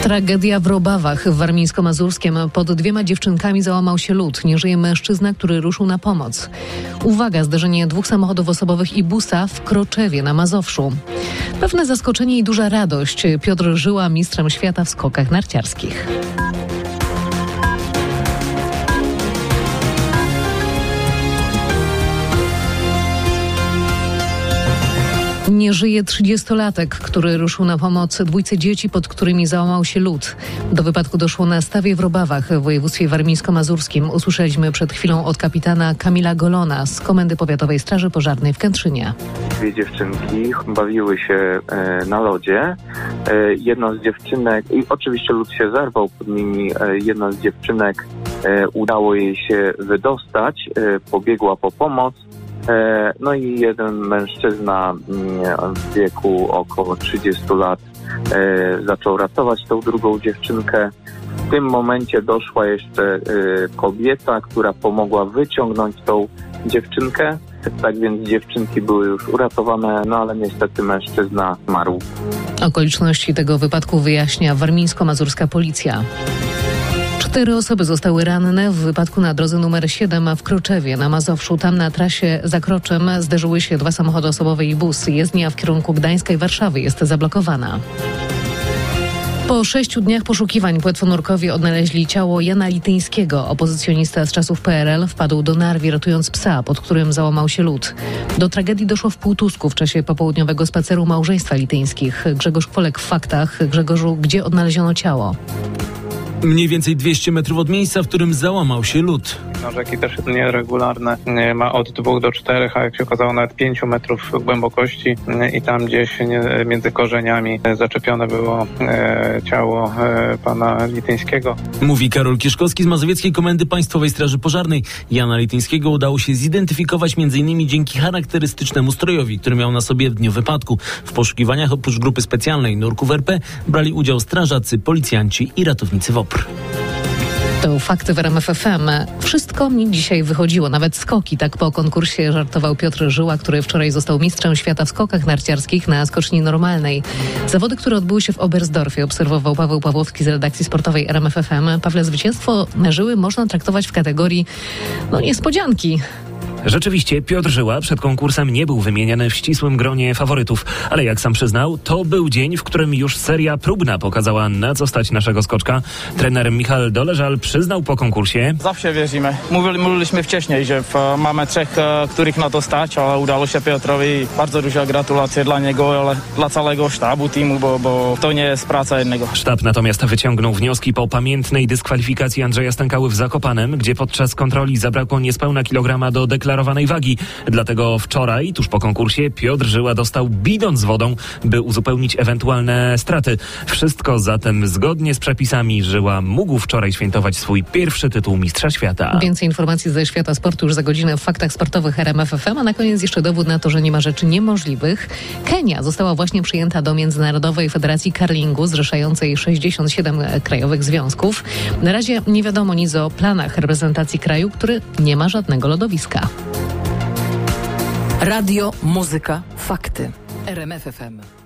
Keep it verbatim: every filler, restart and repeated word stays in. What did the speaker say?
Tragedia w Robawach w Warmińsko-Mazurskiem. Pod dwiema dziewczynkami załamał się lód. Nie żyje mężczyzna, który ruszył na pomoc. Uwaga, zderzenie dwóch samochodów osobowych i busa w Kroczewie na Mazowszu. Pewne zaskoczenie i duża radość. Piotr Żyła, mistrzem świata w skokach narciarskich. Nie żyje trzydziestolatek, który ruszył na pomoc dwójce dzieci, pod którymi załamał się lód. Do wypadku doszło na stawie w Robawach w województwie warmińsko-mazurskim. Usłyszeliśmy przed chwilą od kapitana Kamila Golona z Komendy Powiatowej Straży Pożarnej w Kętrzynie. Dwie dziewczynki bawiły się e, na lodzie. E, jedna z dziewczynek, i oczywiście lód się zerwał pod nimi, e, jedna z dziewczynek e, udało jej się wydostać, e, pobiegła po pomoc. No i jeden mężczyzna w wieku około trzydziestu lat zaczął ratować tą drugą dziewczynkę. W tym momencie doszła jeszcze kobieta, która pomogła wyciągnąć tą dziewczynkę. Tak więc dziewczynki były już uratowane, no ale niestety mężczyzna zmarł. Okoliczności tego wypadku wyjaśnia warmińsko-mazurska policja. Cztery osoby zostały ranne w wypadku na drodze numer siedem w Kroczewie na Mazowszu. Tam na trasie za Kroczem zderzyły się dwa samochody osobowe i bus. Jezdnia w kierunku Gdańska i Warszawy jest zablokowana. Po sześciu dniach poszukiwań płetwonurkowie odnaleźli ciało Jana Lityńskiego. Opozycjonista z czasów P R L wpadł do Narwi, ratując psa, pod którym załamał się lód. Do tragedii doszło w Półtusku w czasie popołudniowego spaceru małżeństwa Lityńskich. Grzegorz Kwolek w Faktach. Grzegorzu, gdzie odnaleziono ciało? Mniej więcej dwieście metrów od miejsca, w którym załamał się lód. No, rzeki też nieregularne, ma od dwóch do czterech, a jak się okazało nawet pięciu metrów głębokości i tam gdzieś między korzeniami zaczepione było e, ciało e, pana Lityńskiego. Mówi Karol Kieszkowski z Mazowieckiej Komendy Państwowej Straży Pożarnej. Jana Lityńskiego udało się zidentyfikować m.in. dzięki charakterystycznemu strojowi, który miał na sobie w dniu wypadku. W poszukiwaniach oprócz grupy specjalnej nurków R P brali udział strażacy, policjanci i ratownicy W O P R. To fakty w R M F F M. Wszystko mi dzisiaj wychodziło, nawet skoki. Tak po konkursie żartował Piotr Żyła, który wczoraj został mistrzem świata w skokach narciarskich na skoczni normalnej. Zawody, które odbyły się w Oberstdorfie, obserwował Paweł Pawłowski z redakcji sportowej R M F F M. Pawle, zwycięstwo Żyły można traktować w kategorii no niespodzianki. Rzeczywiście Piotr Żyła przed konkursem nie był wymieniany w ścisłym gronie faworytów, ale jak sam przyznał, to był dzień, w którym już seria próbna pokazała, na co stać naszego skoczka. Trener Michał Doleżal przyznał po konkursie: Zawsze wierzymy. Mówili, mówiliśmy wcześniej, że w, mamy trzech, których na to stać, ale udało się Piotrowi. Bardzo duże gratulacje dla niego, ale dla całego sztabu, teamu, bo, bo to nie jest praca jednego. Sztab natomiast wyciągnął wnioski po pamiętnej dyskwalifikacji Andrzeja Stękały w Zakopanem, gdzie podczas kontroli zabrakło niespełna kilograma do deklaracji wagi. Dlatego wczoraj, tuż po konkursie, Piotr Żyła dostał bidon z wodą, by uzupełnić ewentualne straty. Wszystko zatem zgodnie z przepisami. Żyła mógł wczoraj świętować swój pierwszy tytuł mistrza świata. Więcej informacji ze świata sportu już za godzinę w Faktach Sportowych R M F F M, a na koniec jeszcze dowód na to, że nie ma rzeczy niemożliwych. Kenia została właśnie przyjęta do Międzynarodowej Federacji Curlingu, zrzeszającej sześćdziesiąt siedem krajowych związków. Na razie nie wiadomo nic o planach reprezentacji kraju, który nie ma żadnego lodowiska. Radio, muzyka, fakty. R M F F M.